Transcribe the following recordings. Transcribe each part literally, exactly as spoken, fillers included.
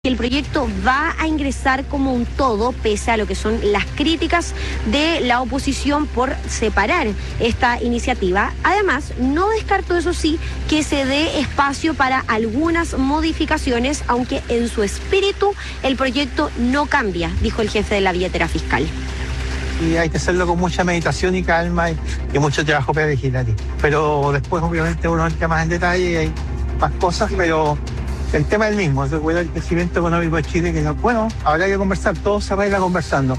El proyecto va a ingresar como un todo, pese a lo que son las críticas de la oposición por separar esta iniciativa. Además, no descartó, eso sí, que se dé espacio para algunas modificaciones, aunque en su espíritu el proyecto no cambia, dijo el jefe de la billetera fiscal. Y hay que hacerlo con mucha meditación y calma y, y mucho trabajo prelegislativo. Pero después, obviamente, uno entra más en detalle y hay más cosas, pero el tema es el mismo, es el crecimiento económico de Chile, que no, bueno, habrá que conversar, todo se arregla conversando.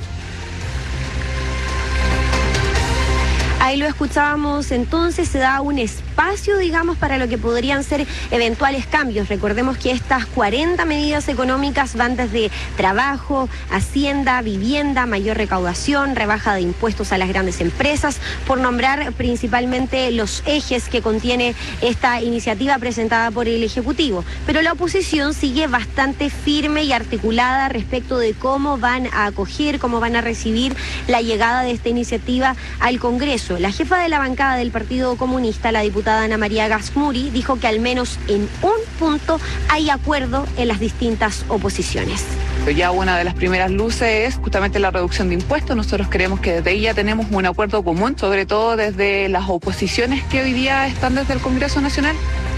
Ahí lo escuchábamos, entonces se da un espacio, digamos, para lo que podrían ser eventuales cambios. Recordemos que estas cuarenta medidas económicas van desde trabajo, hacienda, vivienda, mayor recaudación, rebaja de impuestos a las grandes empresas, por nombrar principalmente los ejes que contiene esta iniciativa presentada por el Ejecutivo. Pero la oposición sigue bastante firme y articulada respecto de cómo van a acoger, cómo van a recibir la llegada de esta iniciativa al Congreso. La jefa de la bancada del Partido Comunista, la diputada Ana María Gasmuri, dijo que al menos en un punto hay acuerdo en las distintas oposiciones. Ya una de las primeras luces es justamente la reducción de impuestos. Nosotros creemos que desde ahí ya tenemos un acuerdo común, sobre todo desde las oposiciones que hoy día están desde el Congreso Nacional.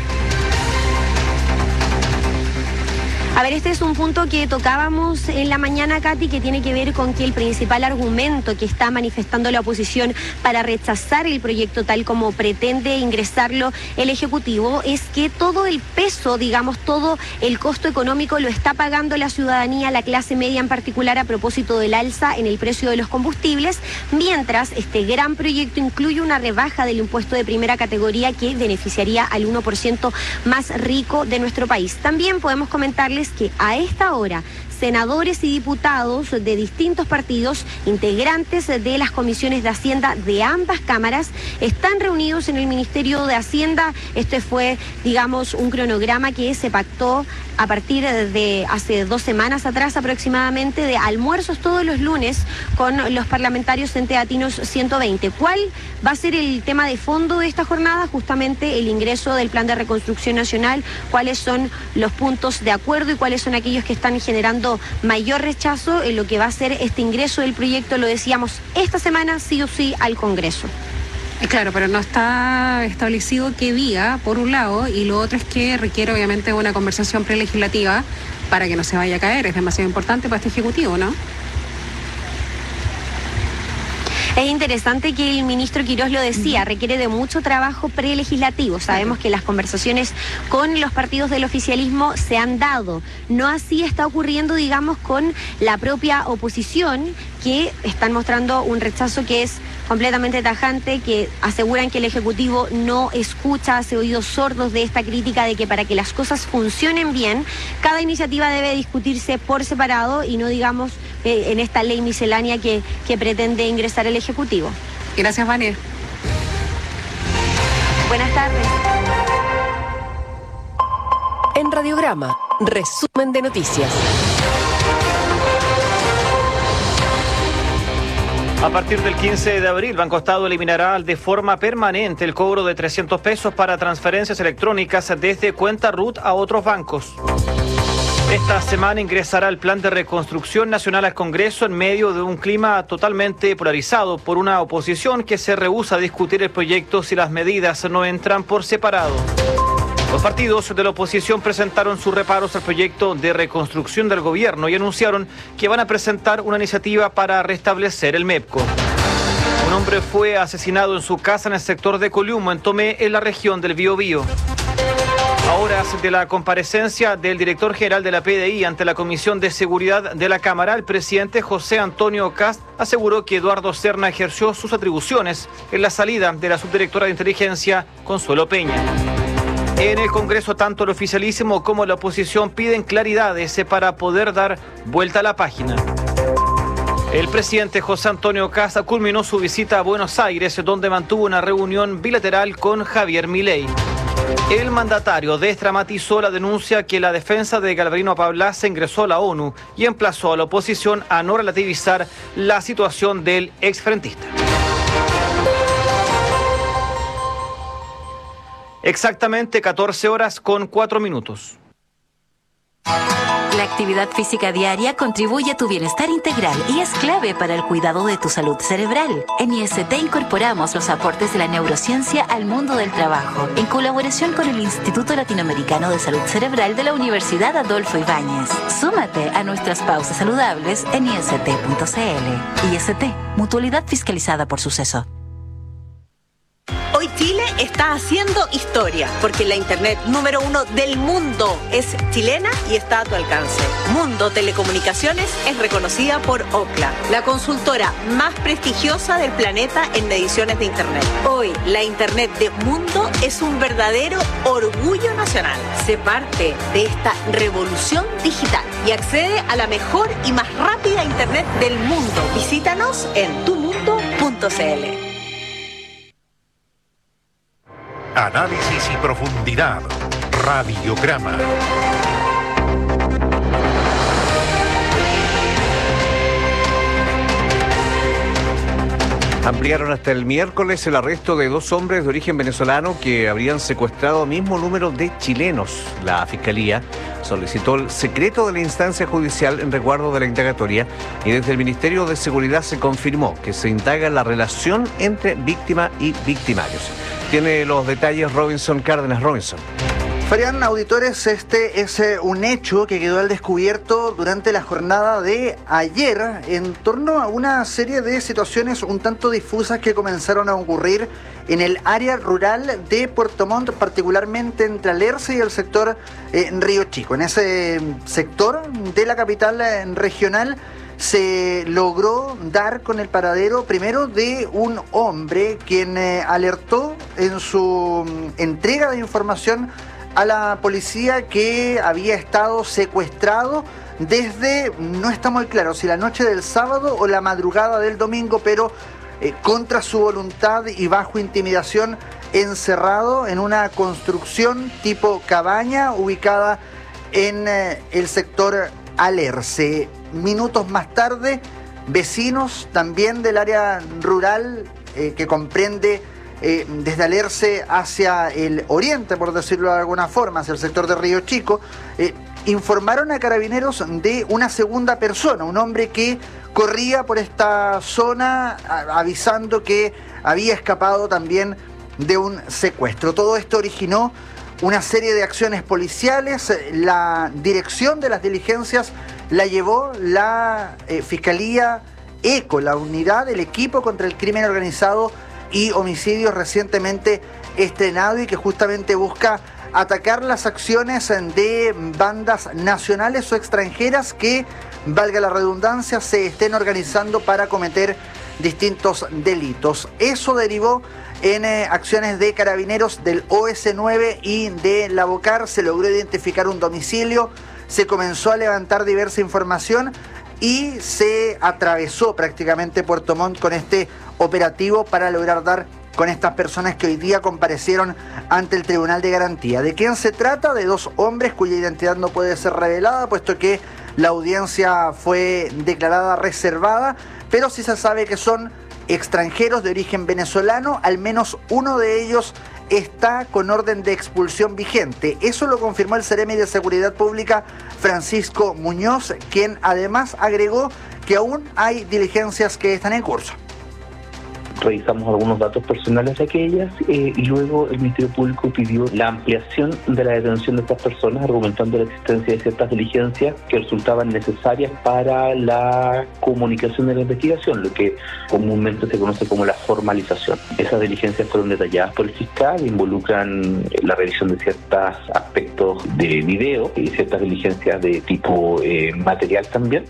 A ver, este es un punto que tocábamos en la mañana, Katy, que tiene que ver con que el principal argumento que está manifestando la oposición para rechazar el proyecto tal como pretende ingresarlo el Ejecutivo es que todo el peso, digamos, todo el costo económico lo está pagando la ciudadanía, la clase media en particular, a propósito del alza en el precio de los combustibles, mientras este gran proyecto incluye una rebaja del impuesto de primera categoría que beneficiaría al uno por ciento más rico de nuestro país. También podemos comentarles que a esta hora senadores y diputados de distintos partidos, integrantes de las comisiones de Hacienda de ambas cámaras, están reunidos en el Ministerio de Hacienda. Este fue, digamos, un cronograma que se pactó a partir de hace dos semanas atrás aproximadamente, de almuerzos todos los lunes con los parlamentarios en Teatinos ciento veinte. ¿Cuál va a ser el tema de fondo de esta jornada? Justamente el ingreso del Plan de Reconstrucción Nacional, cuáles son los puntos de acuerdo y cuáles son aquellos que están generando mayor rechazo en lo que va a ser este ingreso del proyecto, lo decíamos, esta semana sí o sí al Congreso. Claro, pero no está establecido qué vía, por un lado, y lo otro es que requiere obviamente una conversación prelegislativa para que no se vaya a caer. Es demasiado importante para este Ejecutivo, ¿no? Es interesante que el ministro Quirós lo decía, requiere de mucho trabajo prelegislativo. Sabemos que las conversaciones con los partidos del oficialismo se han dado. No así está ocurriendo, digamos, con la propia oposición, que están mostrando un rechazo que es completamente tajante, que aseguran que el Ejecutivo no escucha, hace oídos sordos de esta crítica de que para que las cosas funcionen bien, cada iniciativa debe discutirse por separado y no, digamos, eh, en esta ley miscelánea que, que pretende ingresar el Ejecutivo. Gracias, Vania. Buenas tardes. En Radiograma, resumen de noticias. A partir del quince de abril, Banco Estado eliminará de forma permanente el cobro de trescientos pesos para transferencias electrónicas desde cuenta R U T a otros bancos. Esta semana ingresará el Plan de Reconstrucción Nacional al Congreso en medio de un clima totalmente polarizado por una oposición que se rehúsa a discutir el proyecto si las medidas no entran por separado. Los partidos de la oposición presentaron sus reparos al proyecto de reconstrucción del gobierno y anunciaron que van a presentar una iniciativa para restablecer el MEPCO. Un hombre fue asesinado en su casa en el sector de Coliumo, en Tomé, en la región del Biobío. A horas de la comparecencia del director general de la P D I ante la Comisión de Seguridad de la Cámara, el presidente José Antonio Kast aseguró que Eduardo Serna ejerció sus atribuciones en la salida de la subdirectora de inteligencia, Consuelo Peña. En el Congreso, tanto el oficialismo como la oposición piden claridades para poder dar vuelta a la página. El presidente José Antonio Kast culminó su visita a Buenos Aires, donde mantuvo una reunión bilateral con Javier Milei. El mandatario desdramatizó la denuncia que la defensa de Galvarino Pablaza ingresó a la ONU y emplazó a la oposición a no relativizar la situación del exfrentista. Exactamente catorce horas con cuatro minutos. La La actividad física diaria contribuye a tu bienestar integral y es clave para el cuidado de tu salud cerebral. En I S T incorporamos los aportes de la neurociencia al mundo del trabajo, en colaboración con el Instituto Latinoamericano de Salud Cerebral de la Universidad Adolfo Ibáñez. Súmate a nuestras pausas saludables en I S T punto C L. I S T, mutualidad fiscalizada por Suceso. Hoy Chile está haciendo historia, porque la internet número uno del mundo es chilena y está a tu alcance. Mundo Telecomunicaciones es reconocida por Ookla, la consultora más prestigiosa del planeta en mediciones de internet. Hoy, la internet de Mundo es un verdadero orgullo nacional. Sé parte de esta revolución digital y accede a la mejor y más rápida internet del mundo. Visítanos en tu mundo punto C L. Análisis y profundidad. Radiograma. Ampliaron hasta el miércoles el arresto de dos hombres de origen venezolano que habrían secuestrado mismo número de chilenos. La Fiscalía solicitó el secreto de la instancia judicial en resguardo de la indagatoria y desde el Ministerio de Seguridad se confirmó que se indaga la relación entre víctima y victimarios. Tiene los detalles Robinson Cárdenas. Robinson. Farían auditores, este es un hecho que quedó al descubierto durante la jornada de ayer en torno a una serie de situaciones un tanto difusas que comenzaron a ocurrir en el área rural de Puerto Montt, particularmente entre Alerce y el sector eh, Río Chico. En ese sector de la capital eh, regional se logró dar con el paradero primero de un hombre quien eh, alertó en su mm, entrega de información a la policía que había estado secuestrado desde, no está muy claro si la noche del sábado o la madrugada del domingo, pero eh, contra su voluntad y bajo intimidación, encerrado en una construcción tipo cabaña ubicada en eh, el sector Alerce. Minutos más tarde, vecinos también del área rural eh, que comprende eh, desde Alerce hacia el oriente, por decirlo de alguna forma, hacia el sector de Río Chico, eh, informaron a carabineros de una segunda persona, un hombre que corría por esta zona a, avisando que había escapado también de un secuestro. Todo esto originó una serie de acciones policiales. La dirección de las diligencias la llevó la eh, Fiscalía ECO, la unidad del equipo contra el crimen organizado y homicidios recientemente estrenado y que justamente busca atacar las acciones de bandas nacionales o extranjeras que, valga la redundancia, se estén organizando para cometer distintos delitos. Eso derivó en eh, acciones de carabineros del O S nueve y de la Bocar. Se logró identificar un domicilio, se comenzó a levantar diversa información y se atravesó prácticamente Puerto Montt con este operativo para lograr dar con estas personas que hoy día comparecieron ante el Tribunal de Garantía. ¿De quién se trata? De dos hombres cuya identidad no puede ser revelada, puesto que la audiencia fue declarada reservada, pero sí se sabe que son extranjeros de origen venezolano. Al menos uno de ellos está con orden de expulsión vigente. Eso lo confirmó el Seremi de Seguridad Pública, Francisco Muñoz, quien además agregó que aún hay diligencias que están en curso. Revisamos algunos datos personales de aquellas eh, y luego el Ministerio Público pidió la ampliación de la detención de estas personas, argumentando la existencia de ciertas diligencias que resultaban necesarias para la comunicación de la investigación, lo que comúnmente se conoce como la formalización. Esas diligencias fueron detalladas por el fiscal, involucran la revisión de ciertos aspectos de video y ciertas diligencias de tipo eh, material también.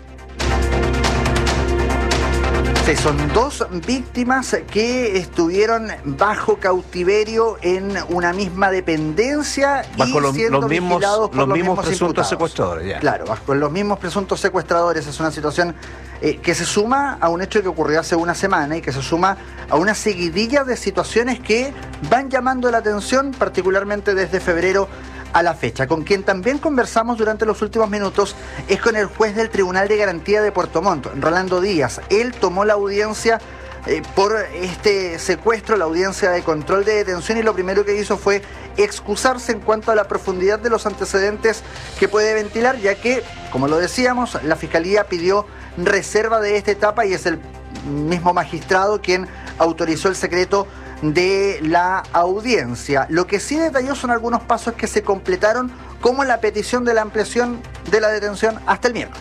Son dos víctimas que estuvieron bajo cautiverio en una misma dependencia bajo y los, siendo los mismos, vigilados por los los mismos mismos presuntos imputados. secuestradores. Ya. Claro, bajo los mismos presuntos secuestradores. Es una situación eh, que se suma a un hecho que ocurrió hace una semana y que se suma a una seguidilla de situaciones que van llamando la atención, particularmente desde febrero a la fecha. Con quien también conversamos durante los últimos minutos es con el juez del Tribunal de Garantía de Puerto Montt, Rolando Díaz. Él tomó la audiencia eh, por este secuestro, la audiencia de control de detención, y lo primero que hizo fue excusarse en cuanto a la profundidad de los antecedentes que puede ventilar, ya que, como lo decíamos, la Fiscalía pidió reserva de esta etapa y es el mismo magistrado quien autorizó el secreto de la audiencia. Lo que sí detalló son algunos pasos que se completaron, como la petición de la ampliación de la detención hasta el miércoles.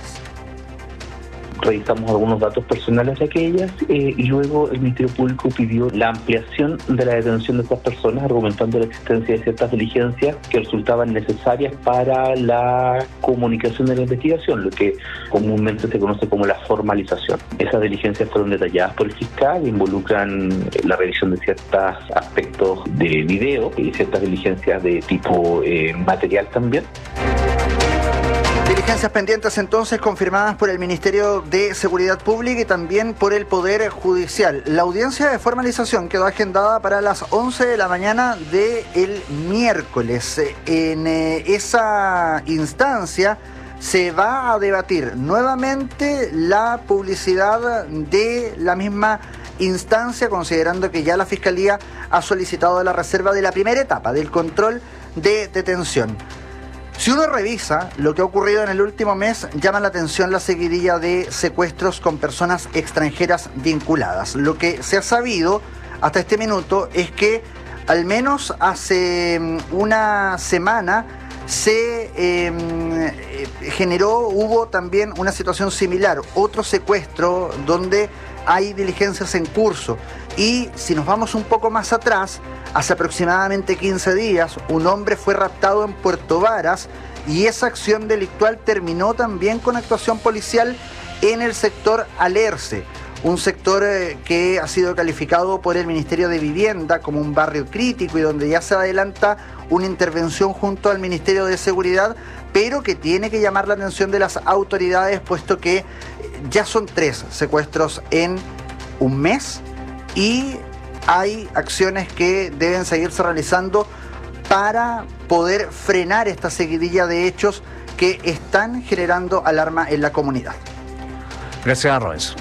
Revisamos algunos datos personales de aquellas eh, y luego el Ministerio Público pidió la ampliación de la detención de estas personas, argumentando la existencia de ciertas diligencias que resultaban necesarias para la comunicación de la investigación, lo que comúnmente se conoce como la formalización. Esas diligencias fueron detalladas por el fiscal, involucran la revisión de ciertos aspectos de video y ciertas diligencias de tipo eh, material también. Diligencias pendientes entonces confirmadas por el Ministerio de Seguridad Pública y también por el Poder Judicial. La audiencia de formalización quedó agendada para las once de la mañana del miércoles. En eh, esa instancia se va a debatir nuevamente la publicidad de la misma instancia, considerando que ya la Fiscalía ha solicitado la reserva de la primera etapa del control de detención. Si uno revisa lo que ha ocurrido en el último mes, llama la atención la seguidilla de secuestros con personas extranjeras vinculadas. Lo que se ha sabido hasta este minuto es que al menos hace una semana se eh, generó, hubo también una situación similar, otro secuestro donde hay diligencias en curso. Y si nos vamos un poco más atrás, hace aproximadamente quince días, un hombre fue raptado en Puerto Varas y esa acción delictual terminó también con actuación policial en el sector Alerce, un sector eh, que ha sido calificado por el Ministerio de Vivienda como un barrio crítico y donde ya se adelanta una intervención junto al Ministerio de Seguridad, pero que tiene que llamar la atención de las autoridades, puesto que ya son tres secuestros en un mes y hay acciones que deben seguirse realizando para poder frenar esta seguidilla de hechos que están generando alarma en la comunidad. Gracias, Robinson.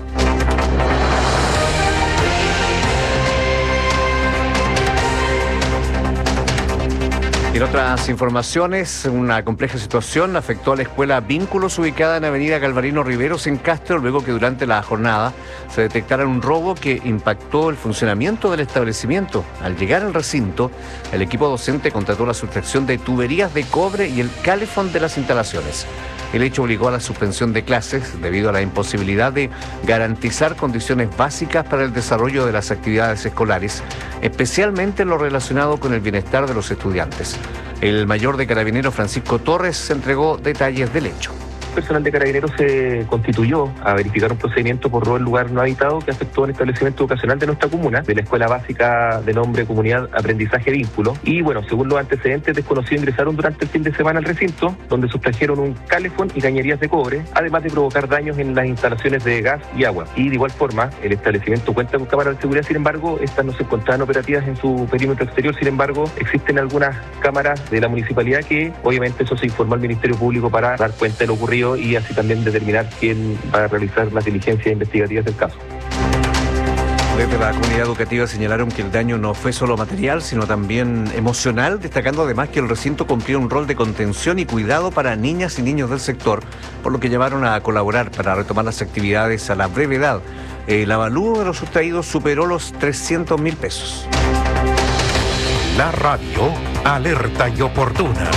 En otras informaciones, una compleja situación afectó a la escuela Vínculos, ubicada en Avenida Galvarino Riveros en Castro, luego que durante la jornada se detectara un robo que impactó el funcionamiento del establecimiento. Al llegar al recinto, el equipo docente contrató la sustracción de tuberías de cobre y el calefón de las instalaciones. El hecho obligó a la suspensión de clases debido a la imposibilidad de garantizar condiciones básicas para el desarrollo de las actividades escolares, especialmente en lo relacionado con el bienestar de los estudiantes. El mayor de Carabineros, Francisco Torres, entregó detalles del hecho. Personal de Carabineros se constituyó a verificar un procedimiento por robo en lugar no habitado que afectó al establecimiento educacional de nuestra comuna, de la escuela básica de nombre Comunidad Aprendizaje Vínculo. Y bueno, según los antecedentes, desconocidos ingresaron durante el fin de semana al recinto, donde sustrajeron un calefón y cañerías de cobre, además de provocar daños en las instalaciones de gas y agua. Y de igual forma, el establecimiento cuenta con cámaras de seguridad, sin embargo, estas no se encontraban operativas en su perímetro exterior. Sin embargo, existen algunas cámaras de la municipalidad que, obviamente, eso se informó al Ministerio Público para dar cuenta de lo ocurrido y así también determinar quién va a realizar las diligencias investigativas del caso. Desde la comunidad educativa señalaron que el daño no fue solo material, sino también emocional, destacando además que el recinto cumplía un rol de contención y cuidado para niñas y niños del sector, por lo que llamaron a colaborar para retomar las actividades a la brevedad. El avalúo de los sustraídos superó los trescientos mil pesos. La radio alerta y oportuna.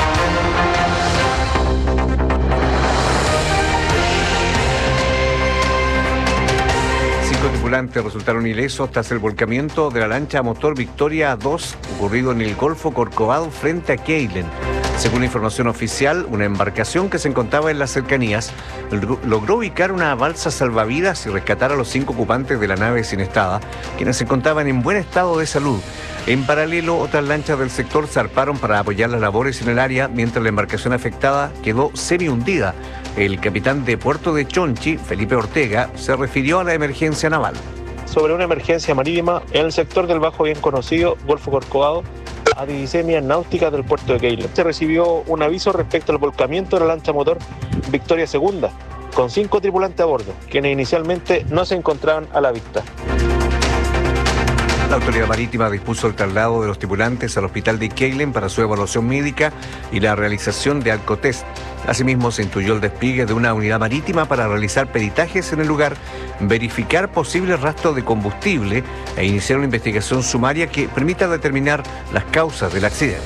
Tripulantes resultaron ilesos tras el volcamiento de la lancha a motor Victoria dos, ocurrido en el Golfo Corcovado frente a Keilen. Según información oficial, una embarcación que se encontraba en las cercanías logró ubicar una balsa salvavidas y rescatar a los cinco ocupantes de la nave sinestada, quienes se encontraban en buen estado de salud. En paralelo, otras lanchas del sector zarparon para apoyar las labores en el área, mientras la embarcación afectada quedó semi-hundida. El capitán de Puerto de Chonchi, Felipe Ortega, se refirió a la emergencia naval. Sobre una emergencia marítima en el sector del bajo bien conocido Golfo Corcovado, a dieciséis millas náuticas del puerto de Keilen. Se recibió un aviso respecto al volcamiento de la lancha motor Victoria segunda, con cinco tripulantes a bordo, quienes inicialmente no se encontraban a la vista. La autoridad marítima dispuso el traslado de los tripulantes al hospital de Keilen para su evaluación médica y la realización de alcotest. Asimismo, se instruyó el despliegue de una unidad marítima para realizar peritajes en el lugar, verificar posibles rastros de combustible e iniciar una investigación sumaria que permita determinar las causas del accidente.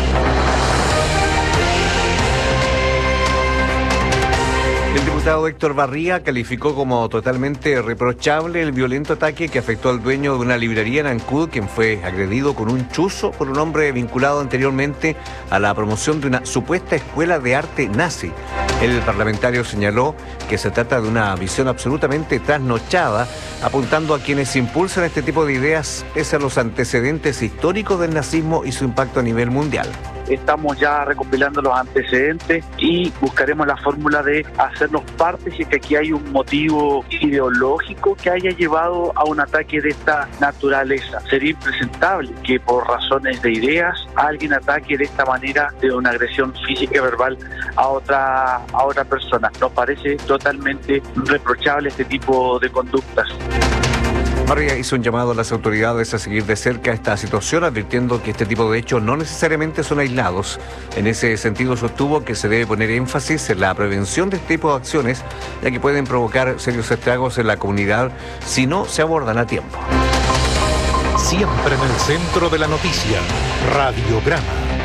El diputado Héctor Barría calificó como totalmente reprochable el violento ataque que afectó al dueño de una librería en Ancud, quien fue agredido con un chuzo por un hombre vinculado anteriormente a la promoción de una supuesta escuela de arte nazi. El parlamentario señaló que se trata de una visión absolutamente trasnochada, apuntando a quienes impulsan este tipo de ideas pese a los antecedentes históricos del nazismo y su impacto a nivel mundial. Estamos ya recopilando los antecedentes y buscaremos la fórmula de hacernos parte si es que aquí hay un motivo ideológico que haya llevado a un ataque de esta naturaleza. Sería impresentable que por razones de ideas alguien ataque de esta manera, de una agresión física y verbal a otra, a otra persona. Nos parece totalmente reprochable este tipo de conductas. Barría hizo un llamado a las autoridades a seguir de cerca esta situación, advirtiendo que este tipo de hechos no necesariamente son aislados. En ese sentido, sostuvo que se debe poner énfasis en la prevención de este tipo de acciones, ya que pueden provocar serios estragos en la comunidad si no se abordan a tiempo. Siempre en el centro de la noticia, Radiograma.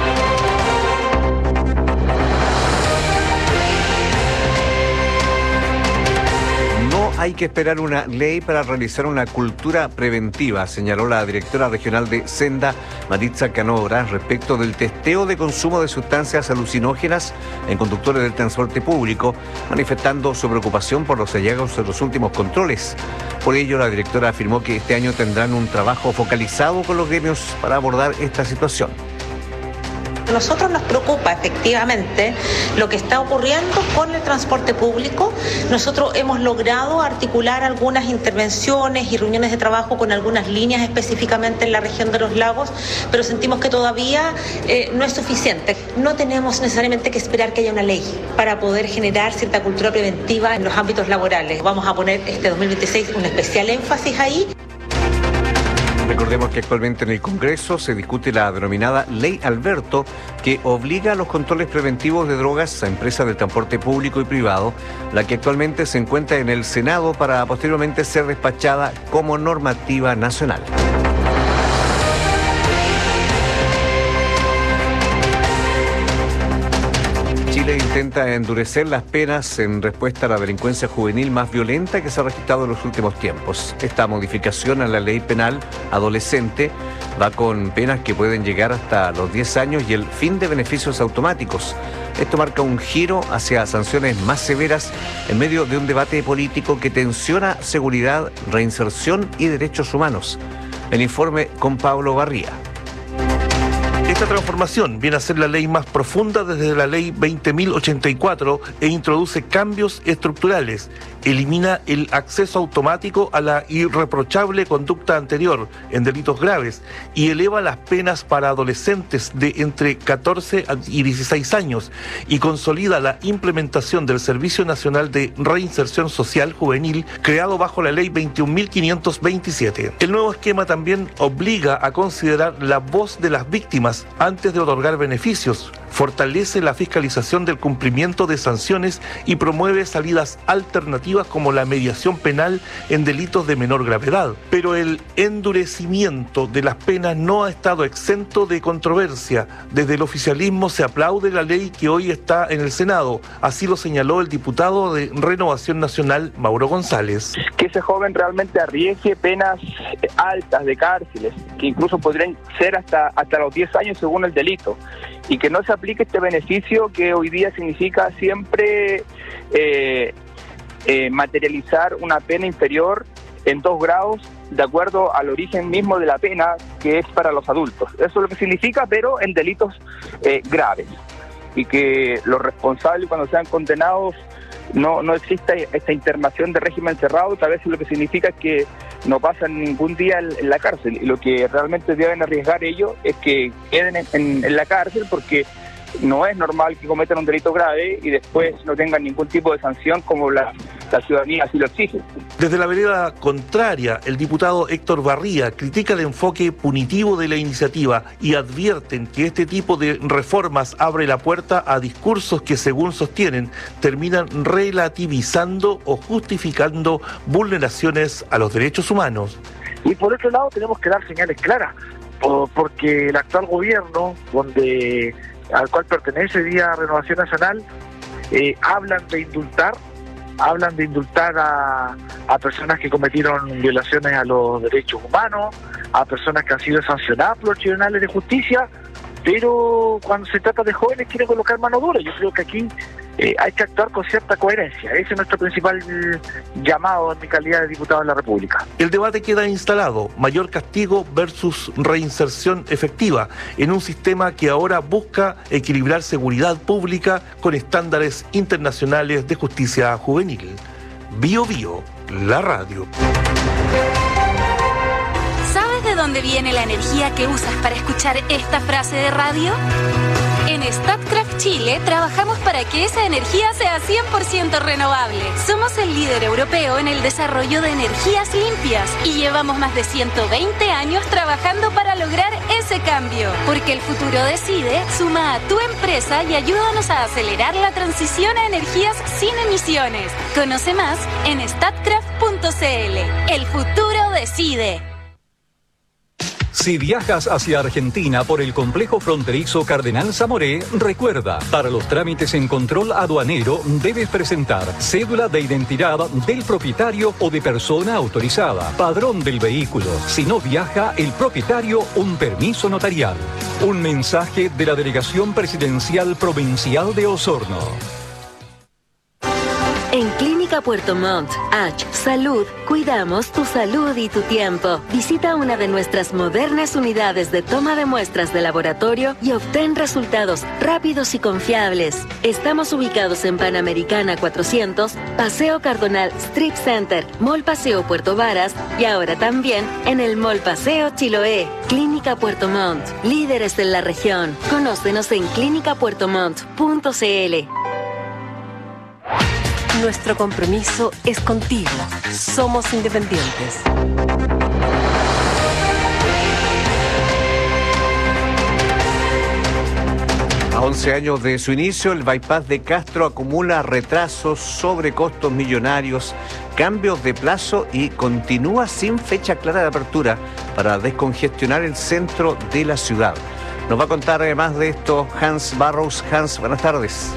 Hay que esperar una ley para realizar una cultura preventiva, señaló la directora regional de Senda, Maritza Canobra, respecto del testeo de consumo de sustancias alucinógenas en conductores del transporte público, manifestando su preocupación por los hallazgos de los últimos controles. Por ello, la directora afirmó que este año tendrán un trabajo focalizado con los gremios para abordar esta situación. A nosotros nos preocupa efectivamente lo que está ocurriendo con el transporte público. Nosotros hemos logrado articular algunas intervenciones y reuniones de trabajo con algunas líneas específicamente en la región de los lagos, pero sentimos que todavía eh, no es suficiente. No tenemos necesariamente que esperar que haya una ley para poder generar cierta cultura preventiva en los ámbitos laborales. Vamos a poner este dos mil veintiséis un especial énfasis ahí. Recordemos que actualmente en el Congreso se discute la denominada Ley Alberto, que obliga a los controles preventivos de drogas a empresas del transporte público y privado, la que actualmente se encuentra en el Senado para posteriormente ser despachada como normativa nacional. Chile intenta endurecer las penas en respuesta a la delincuencia juvenil más violenta que se ha registrado en los últimos tiempos. Esta modificación a la ley penal adolescente va con penas que pueden llegar hasta los diez años y el fin de beneficios automáticos. Esto marca un giro hacia sanciones más severas en medio de un debate político que tensiona seguridad, reinserción y derechos humanos. El informe con Pablo Barría. Esta transformación viene a ser la ley más profunda desde la ley veinte mil ochenta y cuatro e introduce cambios estructurales. Elimina el acceso automático a la irreprochable conducta anterior en delitos graves y eleva las penas para adolescentes de entre catorce y dieciséis años y consolida la implementación del Servicio Nacional de Reinserción Social Juvenil creado bajo la ley veintiún mil quinientos veintisiete. El nuevo esquema también obliga a considerar la voz de las víctimas antes de otorgar beneficios, fortalece la fiscalización del cumplimiento de sanciones y promueve salidas alternativas como la mediación penal en delitos de menor gravedad. Pero el endurecimiento de las penas no ha estado exento de controversia. Desde el oficialismo se aplaude la ley que hoy está en el Senado. Así lo señaló el diputado de Renovación Nacional, Mauro González. Que ese joven realmente arriesgue penas altas de cárceles, que incluso podrían ser hasta, hasta los diez años según el delito, y que no se aplique este beneficio que hoy día significa siempre eh, eh, materializar una pena inferior en dos grados de acuerdo al origen mismo de la pena, que es para los adultos. Eso es lo que significa, pero en delitos eh, graves, y que los responsables cuando sean condenados no, no exista esta internación de régimen cerrado, que a veces lo que significa es que no pasan ningún día en, en la cárcel, y lo que realmente deben arriesgar ellos es que queden en, en, en la cárcel, porque no es normal que cometan un delito grave y después no tengan ningún tipo de sanción como la, la ciudadanía así lo exige. Desde la vereda contraria, el diputado Héctor Barría critica el enfoque punitivo de la iniciativa y advierten que este tipo de reformas abre la puerta a discursos que, según sostienen, terminan relativizando o justificando vulneraciones a los derechos humanos. Y por otro lado tenemos que dar señales claras, porque el actual gobierno, donde al cual pertenece Día Renovación Nacional, eh, hablan de indultar, hablan de indultar a, a personas que cometieron violaciones a los derechos humanos, a personas que han sido sancionadas por los tribunales de justicia, pero cuando se trata de jóvenes quieren colocar mano dura. Yo creo que aquí eh, hay que actuar con cierta coherencia. Ese es nuestro principal llamado en mi calidad de diputado de la República. El debate queda instalado: mayor castigo versus reinserción efectiva, en un sistema que ahora busca equilibrar seguridad pública con estándares internacionales de justicia juvenil. Bio Bio, la radio. ¿Sabes de dónde viene la energía que usas para escuchar esta frase de radio? En Statkraft Chile trabajamos para que esa energía sea cien por ciento renovable. Somos el líder europeo en el desarrollo de energías limpias y llevamos más de ciento veinte años trabajando para lograr ese cambio. Porque el futuro decide, suma a tu empresa y ayúdanos a acelerar la transición a energías sin emisiones. Conoce más en statkraft punto c l. El futuro decide. Si viajas hacia Argentina por el complejo fronterizo Cardenal Zamoré, recuerda, para los trámites en control aduanero debes presentar cédula de identidad del propietario o de persona autorizada, padrón del vehículo. Si no viaja el propietario, un permiso notarial. Un mensaje de la Delegación Presidencial Provincial de Osorno. En Clínica Puerto Montt, H. Salud, cuidamos tu salud y tu tiempo. Visita una de nuestras modernas unidades de toma de muestras de laboratorio y obtén resultados rápidos y confiables. Estamos ubicados en Panamericana cuatrocientos, Paseo Cardonal Strip Center, Mall Paseo Puerto Varas y ahora también en el Mall Paseo Chiloé. Clínica Puerto Montt, líderes en la región. Conócenos en clínica puerto montt punto c l. Nuestro compromiso es contigo. Somos independientes. A once años de su inicio, el bypass de Castro acumula retrasos, sobrecostos millonarios, cambios de plazo y continúa sin fecha clara de apertura para descongestionar el centro de la ciudad. Nos va a contar además de esto Hans Barrows. Hans, buenas tardes.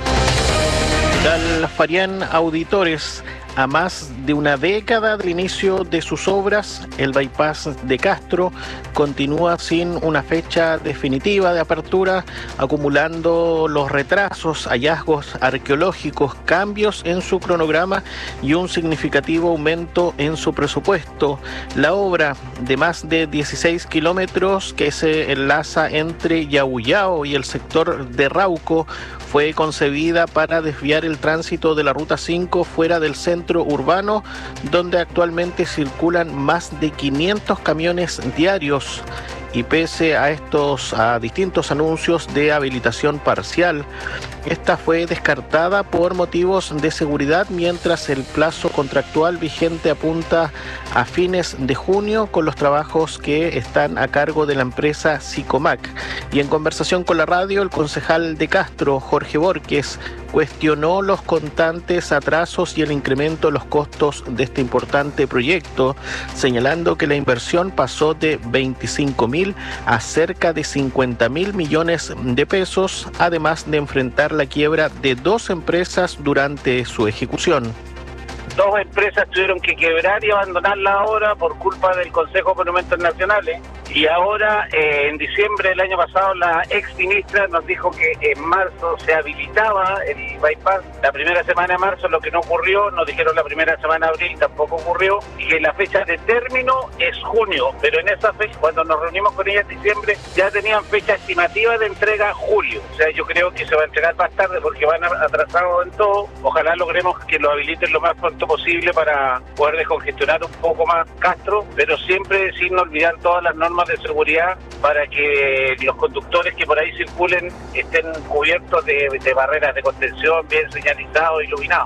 Tal Farian Auditores, a más de una década del inicio de sus obras, el bypass de Castro continúa sin una fecha definitiva de apertura, acumulando los retrasos, hallazgos arqueológicos, cambios en su cronograma y un significativo aumento en su presupuesto. La obra de más de dieciséis kilómetros que se enlaza entre Yauyao y el sector de Rauco fue concebida para desviar el tránsito de la Ruta cinco fuera del centro urbano, donde actualmente circulan más de quinientos camiones diarios. Y pese a estos a distintos anuncios de habilitación parcial, esta fue descartada por motivos de seguridad, mientras el plazo contractual vigente apunta a fines de junio con los trabajos que están a cargo de la empresa Sicomac. Y en conversación con la radio, el concejal de Castro, Jorge Borges, cuestionó los constantes atrasos y el incremento de los costos de este importante proyecto, señalando que la inversión pasó de veinticinco mil a cerca de cincuenta mil millones de pesos, además de enfrentar la quiebra de dos empresas durante su ejecución. Dos empresas tuvieron que quebrar y abandonar la obra por culpa del Consejo de Monumentos Nacionales. Y ahora, eh, en diciembre del año pasado, la ex ministra nos dijo que en marzo se habilitaba el bypass. La primera semana de marzo lo que no ocurrió, nos dijeron la primera semana de abril, tampoco ocurrió. Y que la fecha de término es junio, pero en esa fecha, cuando nos reunimos con ella en diciembre, ya tenían fecha estimativa de entrega julio. O sea, yo creo que se va a entregar más tarde porque van atrasados en todo. Ojalá logremos que lo habiliten lo más pronto posible para poder descongestionar un poco más Castro, pero siempre sin olvidar todas las normas normas de seguridad para que los conductores que por ahí circulen estén cubiertos de, de barreras de contención, bien señalizados, iluminados.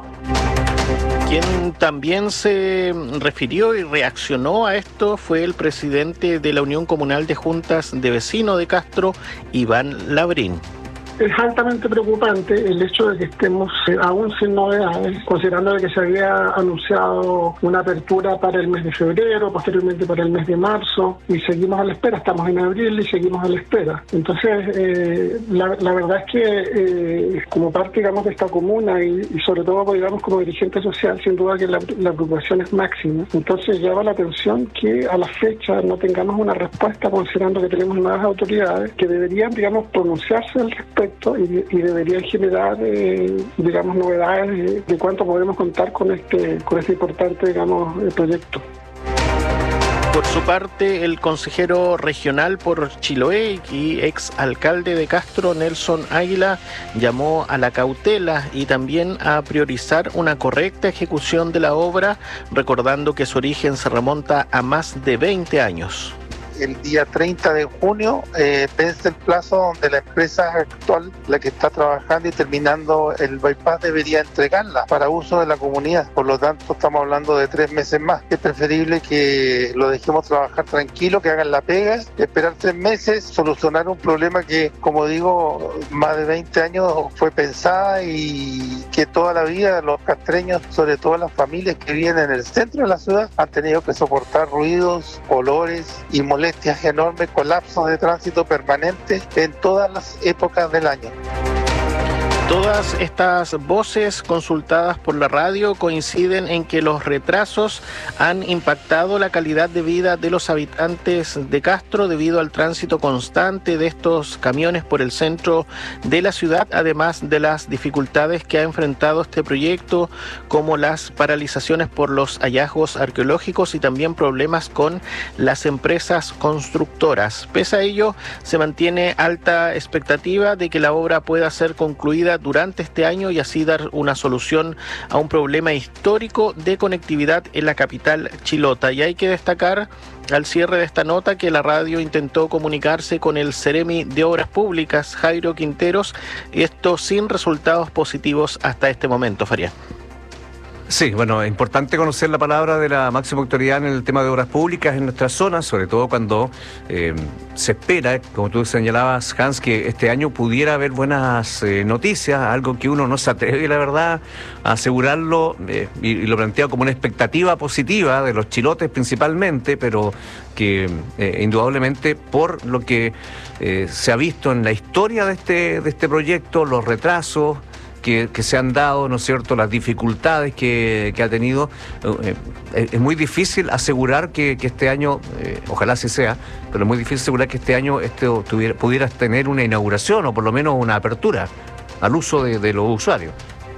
Quien también se refirió y reaccionó a esto fue el presidente de la Unión Comunal de Juntas de Vecinos de Castro, Iván Labrín. Es altamente preocupante el hecho de que estemos eh, aún sin novedades, considerando de que se había anunciado una apertura para el mes de febrero, posteriormente para el mes de marzo, y seguimos a la espera. Estamos en abril y seguimos a la espera. Entonces, eh, la, la verdad es que eh, como parte, digamos, de esta comuna y, y sobre todo, digamos, como dirigente social, sin duda que la, la preocupación es máxima. Entonces, llama la atención que a la fecha no tengamos una respuesta, considerando que tenemos nuevas autoridades que deberían, digamos, pronunciarse al respecto y, y deberían generar, eh, digamos, novedades de, de cuánto podemos contar con este, con este importante, digamos, proyecto. Por su parte, el consejero regional por Chiloé y ex alcalde de Castro, Nelson Águila, llamó a la cautela y también a priorizar una correcta ejecución de la obra, recordando que su origen se remonta a más de veinte años. El día treinta de junio eh, vence el plazo donde la empresa actual, la que está trabajando y terminando el bypass, debería entregarla para uso de la comunidad. Por lo tanto, estamos hablando de tres meses más. Es preferible que lo dejemos trabajar tranquilo, que hagan la pega, esperar tres meses, solucionar un problema que, como digo, más de veinte años fue pensada y que toda la vida los castreños, sobre todo las familias que viven en el centro de la ciudad, han tenido que soportar ruidos, olores y molestias enormes, colapsos de tránsito permanentes en todas las épocas del año. Todas estas voces consultadas por la radio coinciden en que los retrasos han impactado la calidad de vida de los habitantes de Castro debido al tránsito constante de estos camiones por el centro de la ciudad, además de las dificultades que ha enfrentado este proyecto, como las paralizaciones por los hallazgos arqueológicos y también problemas con las empresas constructoras. Pese a ello, se mantiene alta expectativa de que la obra pueda ser concluida durante este año y así dar una solución a un problema histórico de conectividad en la capital chilota. Y hay que destacar al cierre de esta nota que la radio intentó comunicarse con el Ceremi de Obras Públicas, Jairo Quinteros, esto sin resultados positivos hasta este momento, Faría. Sí, bueno, es importante conocer la palabra de la máxima autoridad en el tema de obras públicas en nuestra zona, sobre todo cuando eh, se espera, como tú señalabas, Hans, que este año pudiera haber buenas eh, noticias, algo que uno no se atreve, la verdad, a asegurarlo eh, y, y lo plantea como una expectativa positiva de los chilotes principalmente, pero que eh, indudablemente por lo que eh, se ha visto en la historia de este, de este proyecto, los retrasos Que, que se han dado, ¿no es cierto?, las dificultades que, que ha tenido, eh, es muy difícil asegurar que, que este año, eh, ojalá así sea, pero es muy difícil asegurar que este año este, tuviera, pudieras tener una inauguración o por lo menos una apertura al uso de, de los usuarios.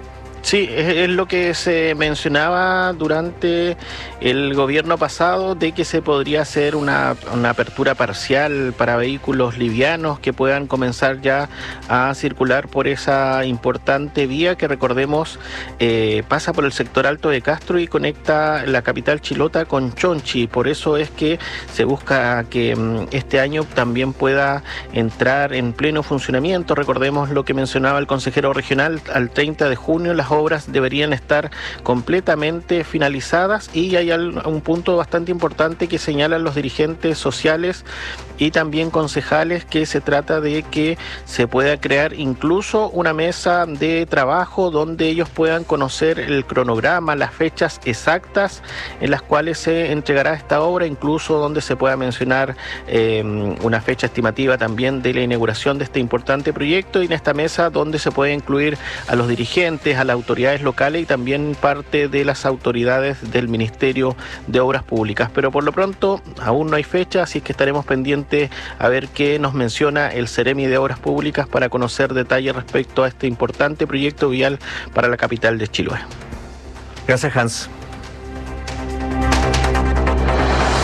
Sí, es, es lo que se mencionaba durante el gobierno pasado, de que se podría hacer una, una apertura parcial para vehículos livianos que puedan comenzar ya a circular por esa importante vía que, recordemos, eh, pasa por el sector alto de Castro y conecta la capital chilota con Chonchi. Por eso es que se busca que um, este año también pueda entrar en pleno funcionamiento. Recordemos lo que mencionaba el consejero regional, al treinta de junio las obras deberían estar completamente finalizadas, y hay un punto bastante importante que señalan los dirigentes sociales y también concejales, que se trata de que se pueda crear incluso una mesa de trabajo donde ellos puedan conocer el cronograma, las fechas exactas en las cuales se entregará esta obra, incluso donde se pueda mencionar eh, una fecha estimativa también de la inauguración de este importante proyecto, y en esta mesa donde se puede incluir a los dirigentes, a las autoridades locales y también parte de las autoridades del Ministerio de Obras Públicas. Pero por lo pronto aún no hay fecha, así que estaremos pendientes a ver qué nos menciona el Ceremi de Obras Públicas para conocer detalles respecto a este importante proyecto vial para la capital de Chiloé. Gracias, Hans.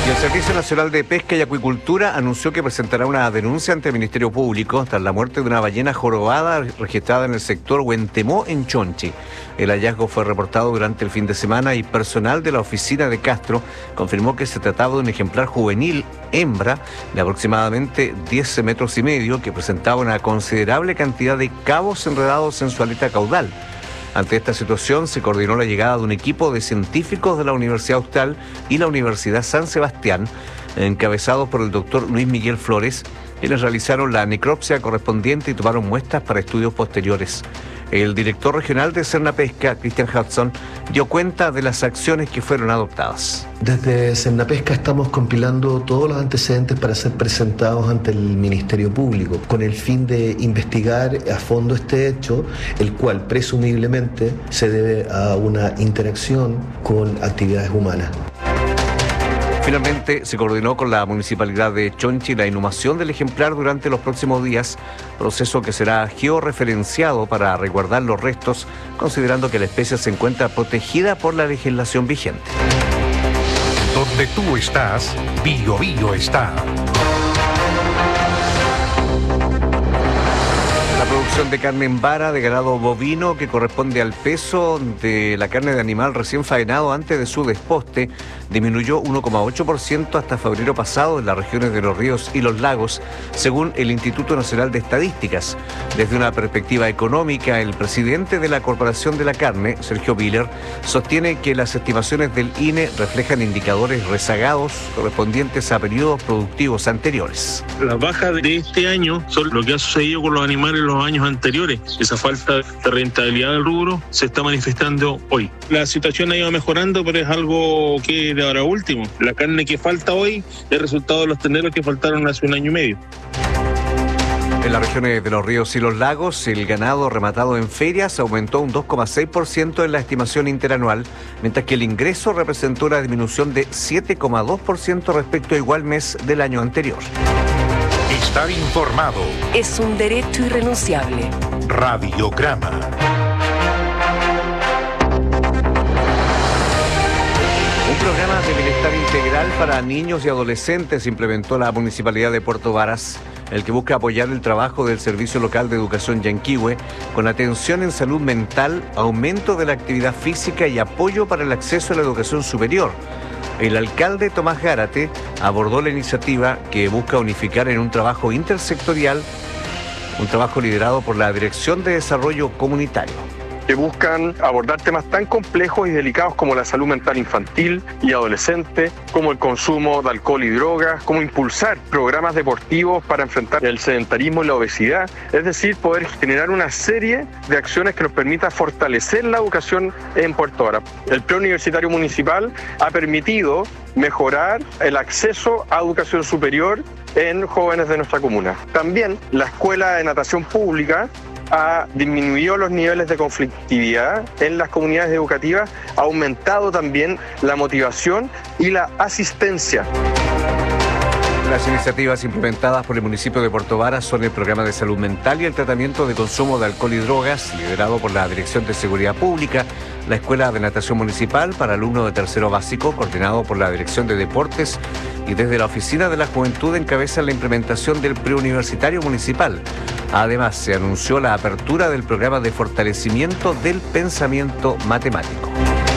Y el Servicio Nacional de Pesca y Acuicultura anunció que presentará una denuncia ante el Ministerio Público tras la muerte de una ballena jorobada registrada en el sector Huentemó, en Chonchi. El hallazgo fue reportado durante el fin de semana y personal de la oficina de Castro confirmó que se trataba de un ejemplar juvenil hembra de aproximadamente diez metros y medio que presentaba una considerable cantidad de cabos enredados en su aleta caudal. Ante esta situación se coordinó la llegada de un equipo de científicos de la Universidad Austral y la Universidad San Sebastián, encabezados por el doctor Luis Miguel Flores, quienes realizaron la necropsia correspondiente y tomaron muestras para estudios posteriores. El director regional de Cernapesca, Christian Hudson, dio cuenta de las acciones que fueron adoptadas. Desde Cernapesca estamos compilando todos los antecedentes para ser presentados ante el Ministerio Público, con el fin de investigar a fondo este hecho, el cual presumiblemente se debe a una interacción con actividades humanas. Finalmente, se coordinó con la Municipalidad de Chonchi la inhumación del ejemplar durante los próximos días, proceso que será georreferenciado para resguardar los restos, considerando que la especie se encuentra protegida por la legislación vigente. Donde tú estás, Bio Bio está. La producción de carne en vara de ganado bovino, que corresponde al peso de la carne de animal recién faenado antes de su desposte, disminuyó uno coma ocho por ciento hasta febrero pasado en las regiones de los ríos y los lagos, según el Instituto Nacional de Estadísticas. Desde una perspectiva económica, el presidente de la Corporación de la Carne, Sergio Biller, sostiene que las estimaciones del I N E reflejan indicadores rezagados correspondientes a periodos productivos anteriores. Las bajas de este año son lo que ha sucedido con los animales en los años anteriores. Esa falta de rentabilidad del rubro se está manifestando hoy. La situación ha ido mejorando, pero es algo que de ahora último. La carne que falta hoy es resultado de los terneros que faltaron hace un año y medio. En las regiones de los ríos y los lagos, el ganado rematado en ferias aumentó un dos coma seis por ciento en la estimación interanual, mientras que el ingreso representó una disminución de siete coma dos por ciento respecto a igual mes del año anterior. Estar informado es un derecho irrenunciable. Radiograma. Un programa de bienestar integral para niños y adolescentes implementó la Municipalidad de Puerto Varas, el que busca apoyar el trabajo del Servicio Local de Educación Yanquihue con atención en salud mental, aumento de la actividad física y apoyo para el acceso a la educación superior. El alcalde Tomás Gárate abordó la iniciativa que busca unificar en un trabajo intersectorial, un trabajo liderado por la Dirección de Desarrollo Comunitario, que buscan abordar temas tan complejos y delicados como la salud mental infantil y adolescente, como el consumo de alcohol y drogas, como impulsar programas deportivos para enfrentar el sedentarismo y la obesidad, es decir, poder generar una serie de acciones que nos permita fortalecer la educación en Puerto Varas. El preuniversitario municipal ha permitido mejorar el acceso a educación superior en jóvenes de nuestra comuna. También la Escuela de Natación Pública ha disminuido los niveles de conflictividad en las comunidades educativas, ha aumentado también la motivación y la asistencia. Las iniciativas implementadas por el municipio de Puerto Varas son el programa de salud mental y el tratamiento de consumo de alcohol y drogas, liderado por la Dirección de Seguridad Pública, la Escuela de Natación Municipal para alumnos de tercero básico, coordinado por la Dirección de Deportes, y desde la Oficina de la Juventud encabezan la implementación del preuniversitario municipal. Además, se anunció la apertura del programa de fortalecimiento del pensamiento matemático.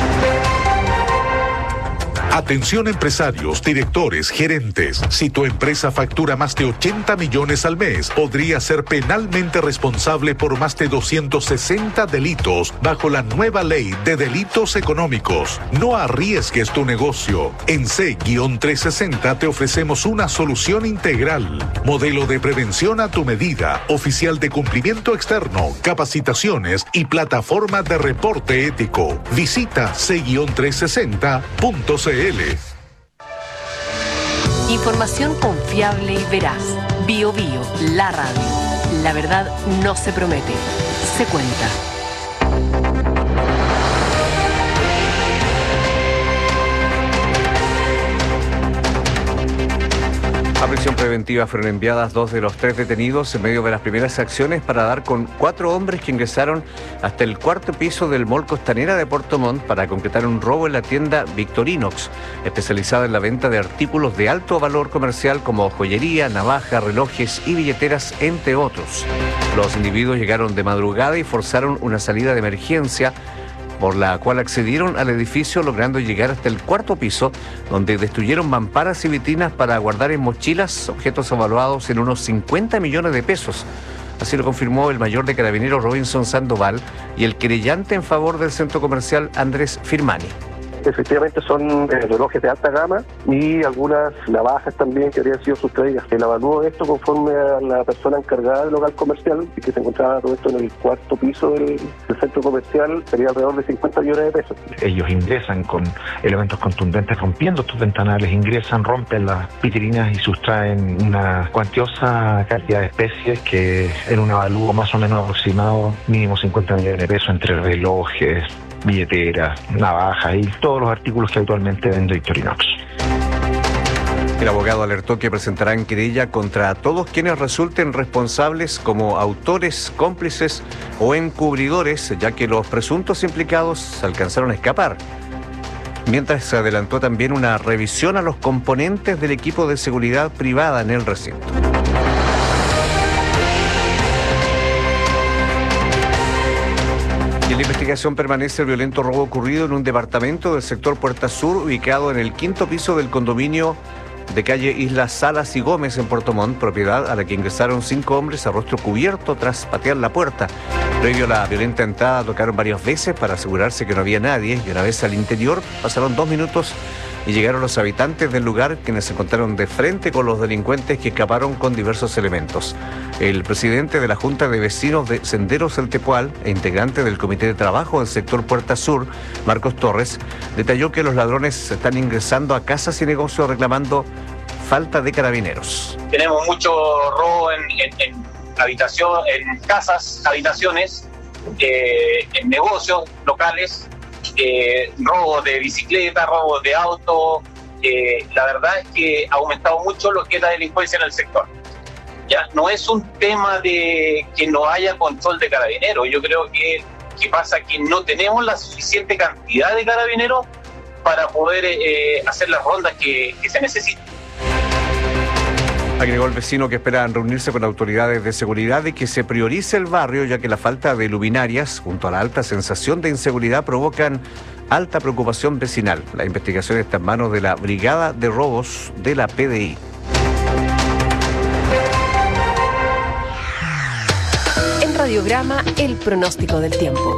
Atención empresarios, directores, gerentes. Si tu empresa factura más de ochenta millones al mes, podría ser penalmente responsable por más de doscientos sesenta delitos bajo la nueva ley de delitos económicos. No arriesgues tu negocio. En C trescientos sesenta te ofrecemos una solución integral. Modelo de prevención a tu medida, oficial de cumplimiento externo, capacitaciones y plataforma de reporte ético. Visita C trescientos sesenta punto c l. Información confiable y veraz. Bio Bio, la radio. La verdad no se promete, se cuenta. A prisión preventiva fueron enviadas dos de los tres detenidos en medio de las primeras acciones para dar con cuatro hombres que ingresaron hasta el cuarto piso del Mall Costanera de Puerto Montt para concretar un robo en la tienda Victorinox, especializada en la venta de artículos de alto valor comercial como joyería, navaja, relojes y billeteras, entre otros. Los individuos llegaron de madrugada y forzaron una salida de emergencia, por la cual accedieron al edificio logrando llegar hasta el cuarto piso, donde destruyeron mamparas y vitrinas para guardar en mochilas objetos evaluados en unos cincuenta millones de pesos. Así lo confirmó el mayor de Carabineros Robinson Sandoval y el querellante en favor del centro comercial Andrés Firmani. Efectivamente son eh, relojes de alta gama y algunas navajas también que habrían sido sustraídas. El avalúo de esto conforme a la persona encargada del local comercial y que se encontraba todo esto en el cuarto piso del, del centro comercial sería alrededor de cincuenta millones de pesos. Ellos ingresan con elementos contundentes rompiendo estos ventanales, ingresan, rompen las vitrinas y sustraen una cuantiosa cantidad de especies que en un avalúo más o menos aproximado mínimo cincuenta millones de pesos entre relojes, billeteras, navajas y todos los artículos que actualmente vende Victorinox. El abogado alertó que presentarán querella contra todos quienes resulten responsables como autores, cómplices o encubridores, ya que los presuntos implicados alcanzaron a escapar. Mientras se adelantó también una revisión a los componentes del equipo de seguridad privada en el recinto. En la investigación permanece el violento robo ocurrido en un departamento del sector Puerta Sur, ubicado en el quinto piso del condominio de calle Islas Salas y Gómez en Puerto Montt, propiedad a la que ingresaron cinco hombres a rostro cubierto tras patear la puerta. Previo a la violenta entrada tocaron varias veces para asegurarse que no había nadie y una vez al interior pasaron dos minutos y llegaron los habitantes del lugar, quienes se encontraron de frente con los delincuentes que escaparon con diversos elementos. El presidente de la Junta de Vecinos de Senderos El Tepual e integrante del Comité de Trabajo del sector Puerta Sur, Marcos Torres, detalló que los ladrones están ingresando a casas y negocios reclamando falta de carabineros. Tenemos mucho robo en, en, en, habitación, en casas, habitaciones, eh, en negocios locales, Eh, robo de bicicleta, robo de auto. Eh, la verdad es que ha aumentado mucho lo que es la delincuencia en el sector. Ya no es un tema de que no haya control de carabineros. Yo creo que, que pasa que no tenemos la suficiente cantidad de carabineros para poder eh, hacer las rondas que, que se necesitan. Agregó el vecino que esperan reunirse con autoridades de seguridad y que se priorice el barrio, ya que la falta de luminarias junto a la alta sensación de inseguridad provocan alta preocupación vecinal. La investigación está en manos de la Brigada de Robos de la P D I. En Radiograma, el pronóstico del tiempo.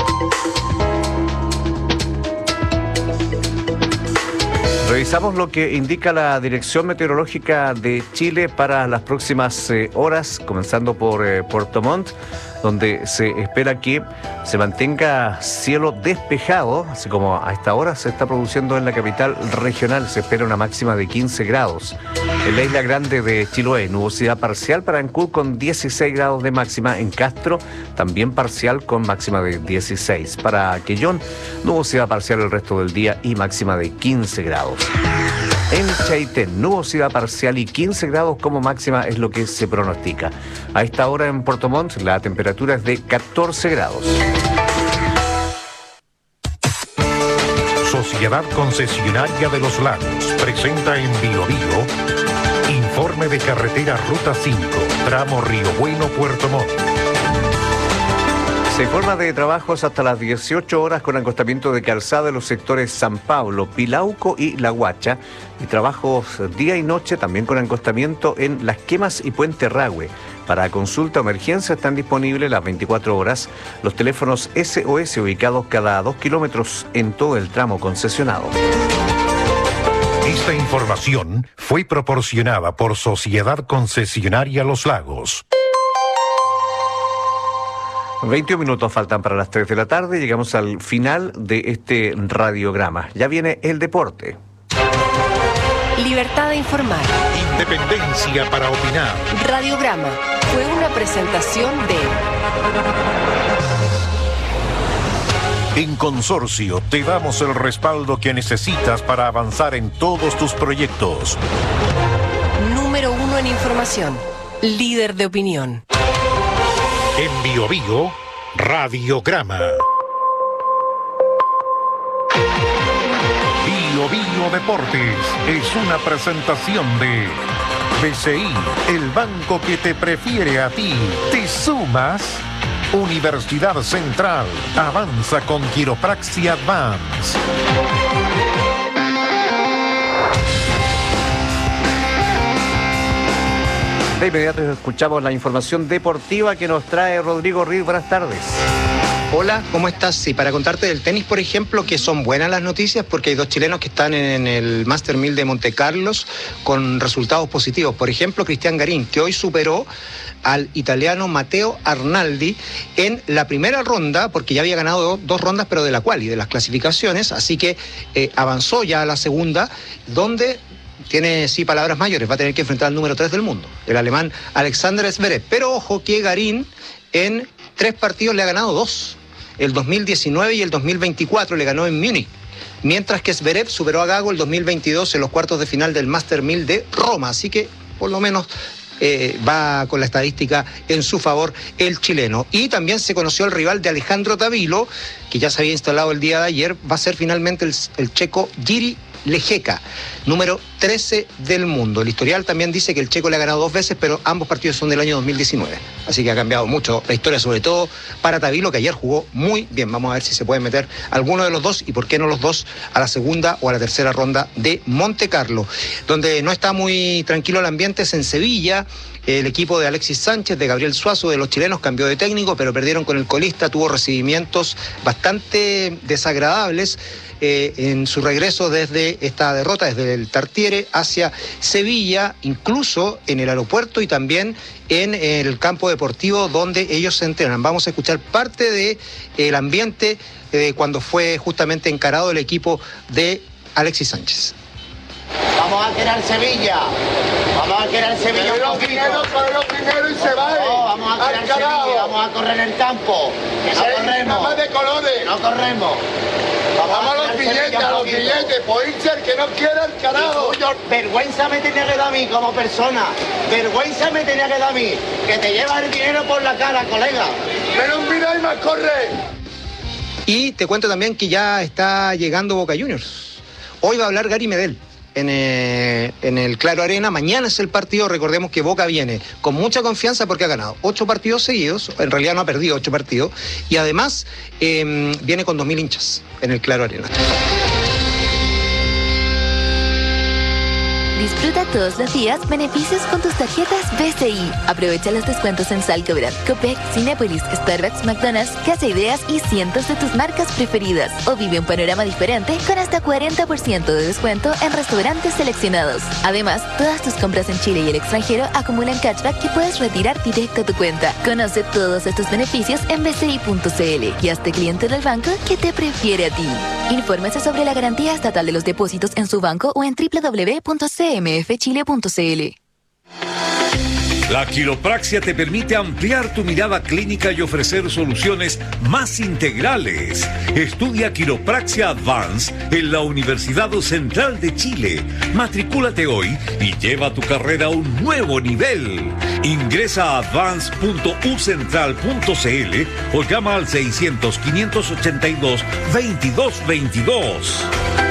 Revisamos lo que indica la Dirección Meteorológica de Chile para las próximas eh, horas, comenzando por eh, Puerto Montt, donde se espera que se mantenga cielo despejado, así como a esta hora se está produciendo en la capital regional. Se espera una máxima de quince grados. En la isla grande de Chiloé, nubosidad parcial para Ancud con dieciséis grados de máxima. En Castro, también parcial con máxima de dieciséis. Para Quellón, nubosidad parcial el resto del día y máxima de quince grados. En Chaitén, nubosidad parcial y quince grados como máxima es lo que se pronostica. A esta hora en Puerto Montt la temperatura es de catorce grados. Sociedad Concesionaria de los Lagos presenta en Bio Bio informe de carretera Ruta cinco, tramo Río Bueno, Puerto Montt. Se informa de trabajos hasta las dieciocho horas con acostamiento de calzada en los sectores San Pablo, Pilauco y La Guacha, y trabajos día y noche también con acostamiento en Las Quemas y Puente Rahue. Para consulta o emergencia están disponibles las veinticuatro horas los teléfonos S O S ubicados cada dos kilómetros en todo el tramo concesionado. Esta información fue proporcionada por Sociedad Concesionaria Los Lagos. veintiún minutos faltan para las tres de la tarde. Llegamos al final de este radiograma. Ya viene el deporte. Libertad de informar. Independencia para opinar. Radiograma fue una presentación de... En Consorcio te damos el respaldo que necesitas para avanzar en todos tus proyectos. Número uno información. Líder de opinión. En Bio Bio, Radiograma. Bio Bio Deportes es una presentación de B C I, el banco que te prefiere a ti. ¿Te sumas? Universidad Central, avanza con Quiropraxia Advance. De inmediato escuchamos la información deportiva que nos trae Rodrigo Riz. Buenas tardes. Hola, ¿cómo estás? Sí, para contarte del tenis, por ejemplo, que son buenas las noticias porque hay dos chilenos que están en el Master mil de Monte Carlos con resultados positivos. Por ejemplo, Cristian Garín, que hoy superó al italiano Matteo Arnaldi en la primera ronda, porque ya había ganado dos, dos rondas, pero de la quali, de las clasificaciones, así que eh, avanzó ya a la segunda, donde tiene, sí, palabras mayores, va a tener que enfrentar al número tres del mundo, el alemán Alexander Zverev. Pero ojo que Garín en tres partidos le ha ganado dos, el dos mil diecinueve y el dos mil veinticuatro le ganó en Múnich, mientras que Zverev superó a Gago el dos mil veintidós en los cuartos de final del Master mil de Roma, así que por lo menos eh, va con la estadística en su favor el chileno. Y también se conoció el rival de Alejandro Tavilo, que ya se había instalado el día de ayer, va a ser finalmente el, el checo Jiri Lejeka, número trece del mundo. El historial también dice que el checo le ha ganado dos veces, pero ambos partidos son del año dos mil diecinueve. Así que ha cambiado mucho la historia, sobre todo para Tavilo, que ayer jugó muy bien. Vamos a ver si se puede meter alguno de los dos, y por qué no los dos, a la segunda o a la tercera ronda de Monte Carlo. Donde no está muy tranquilo el ambiente es en Sevilla. El equipo de Alexis Sánchez, de Gabriel Suazo, de los chilenos, cambió de técnico, pero perdieron con el colista. Tuvo recibimientos bastante desagradables eh, en su regreso desde esta derrota, desde el Tartiere hacia Sevilla, incluso en el aeropuerto y también en el campo deportivo donde ellos se entrenan. Vamos a escuchar parte del de ambiente eh, cuando fue justamente encarado el equipo de Alexis Sánchez. Vamos a querer Sevilla. Vamos a querer Sevilla. Pero primero, pero primero y se va. No, vamos a querer Sevilla. Vamos a correr el campo. Que no corremos. Más de colores. No corremos. Vamos, vamos a los billetes, a los billetes. Pointer que no quiera el carajo. Vergüenza me tenía que dar a mí como persona. Vergüenza me tenía que dar a mí. Que te llevas el dinero por la cara, colega. Pero mira y más corre. Y te cuento también que ya está llegando Boca Juniors. Hoy va a hablar Gary Medel en, eh, en el Claro Arena. Mañana es el partido. Recordemos que Boca viene con mucha confianza porque ha ganado ocho partidos seguidos. En realidad no ha perdido ocho partidos. Y además eh, viene con dos mil hinchas en el Claro Arena. Disfruta todos los días beneficios con tus tarjetas B C I. Aprovecha los descuentos en Salcobras, Copec, Cinépolis, Starbucks, McDonald's, Casa Ideas y cientos de tus marcas preferidas. O vive un panorama diferente con hasta cuarenta por ciento de descuento en restaurantes seleccionados. Además, todas tus compras en Chile y el extranjero acumulan cashback que puedes retirar directo a tu cuenta. Conoce todos estos beneficios en b c i punto c l y hazte cliente del banco que te prefiere a ti. Infórmese sobre la garantía estatal de los depósitos en su banco o en w w w punto c m f chile punto c l. La quiropraxia te permite ampliar tu mirada clínica y ofrecer soluciones más integrales. Estudia Quiropraxia Advance en la Universidad Central de Chile. Matricúlate hoy y lleva tu carrera a un nuevo nivel. Ingresa a advance punto u central punto c l o llama al seiscientos, quinientos ochenta y dos, veintidós veintidós.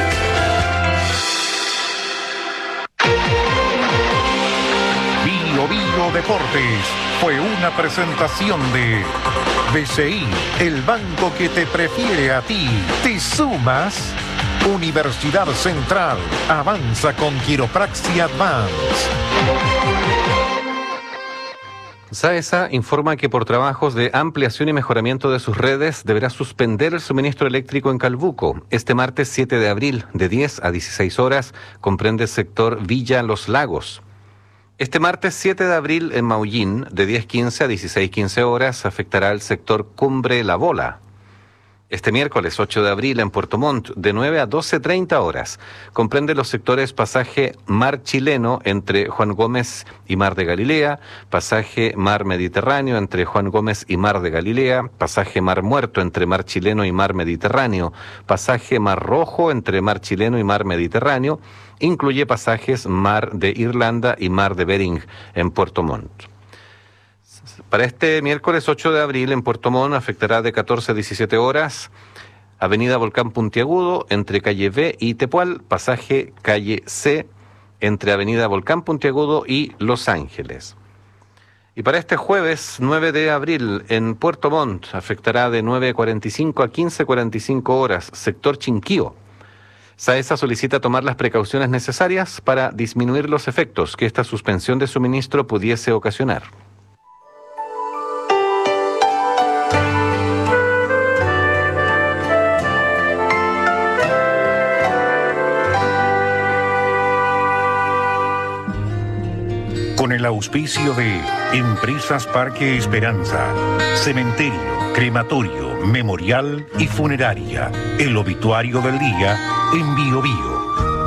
Bio Bio Deportes fue una presentación de B C I, el banco que te prefiere a ti. ¿Te sumas? Universidad Central, avanza con Quiropraxia Advance. SAESA informa que por trabajos de ampliación y mejoramiento de sus redes deberá suspender el suministro eléctrico en Calbuco. Este martes siete de abril, de diez a dieciséis horas, comprende el sector Villa Los Lagos. Este martes siete de abril en Maullín, de diez quince a dieciséis quince horas, afectará el sector Cumbre La Bola. Este miércoles ocho de abril en Puerto Montt, de nueve a doce treinta horas, comprende los sectores pasaje Mar Chileno entre Juan Gómez y Mar de Galilea, pasaje Mar Mediterráneo entre Juan Gómez y Mar de Galilea, pasaje Mar Muerto entre Mar Chileno y Mar Mediterráneo, pasaje Mar Rojo entre Mar Chileno y Mar Mediterráneo, Incluye pasajes Mar de Irlanda y Mar de Bering en Puerto Montt. Para este miércoles ocho de abril en Puerto Montt afectará de catorce a diecisiete horas Avenida Volcán Puntiagudo entre calle B y Tepual, pasaje calle C entre Avenida Volcán Puntiagudo y Los Ángeles. Y para este jueves nueve de abril en Puerto Montt afectará de nueve cuarenta y cinco a quince cuarenta y cinco horas sector Chinquío. SAESA solicita tomar las precauciones necesarias para disminuir los efectos que esta suspensión de suministro pudiese ocasionar. Con el auspicio de Empresas Parque Esperanza, Cementerio, Crematorio, Memorial y Funeraria. El obituario del día en Bio Bio.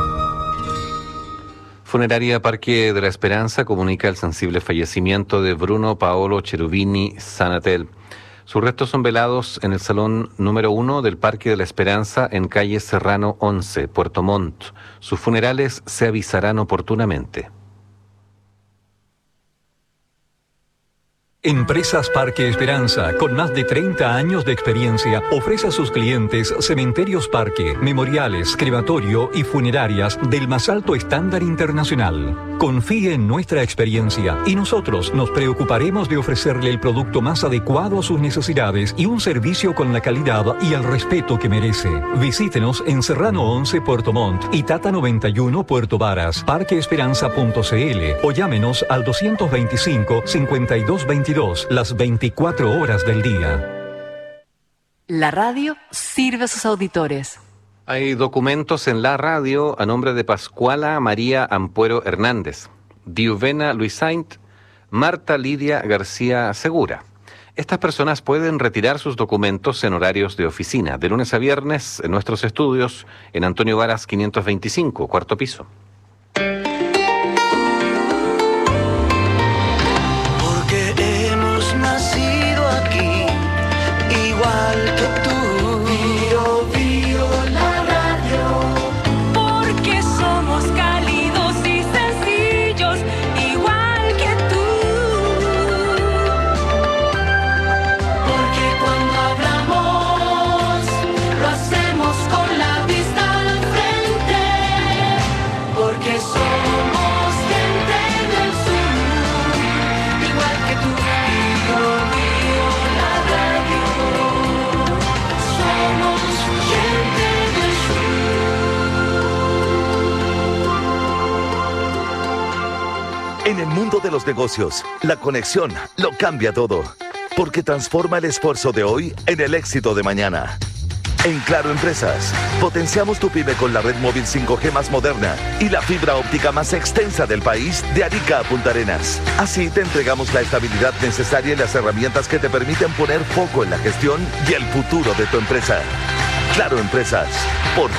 Funeraria Parque de la Esperanza comunica el sensible fallecimiento de Bruno Paolo Cherubini Sanatel. Sus restos son velados en el salón número uno del Parque de la Esperanza en calle Serrano once, Puerto Montt. Sus funerales se avisarán oportunamente. Empresas Parque Esperanza, con más de treinta años de experiencia, ofrece a sus clientes cementerios parque, memoriales, crematorio y funerarias del más alto estándar internacional. Confíe en nuestra experiencia y nosotros nos preocuparemos de ofrecerle el producto más adecuado a sus necesidades y un servicio con la calidad y el respeto que merece. Visítenos en Serrano once, Puerto Montt y Tata noventa y uno, Puerto Varas, parque esperanza punto c l o llámenos al doscientos veinticinco, cincuenta y dos veintidós. Las veinticuatro horas del día. La radio sirve a sus auditores. Hay documentos en la radio a nombre de Pascuala María Ampuero Hernández, Diuvena Luis Saint, Marta Lidia García Segura. Estas personas pueden retirar sus documentos en horarios de oficina, de lunes a viernes en nuestros estudios en Antonio Varas quinientos veinticinco, cuarto piso. Nacido aquí, igual que tú. Bio, bio, la radio. Porque somos cálidos y sencillos, igual que tú. Porque cuando hablamos, lo hacemos con la vista al frente. Porque somos gente del sur, igual que tú. En el mundo de los negocios, la conexión lo cambia todo, porque transforma el esfuerzo de hoy en el éxito de mañana. En Claro Empresas, potenciamos tu pyme con la red móvil cinco G más moderna y la fibra óptica más extensa del país, de Arica a Punta Arenas. Así te entregamos la estabilidad necesaria y las herramientas que te permiten poner foco en la gestión y el futuro de tu empresa. Claro Empresas, por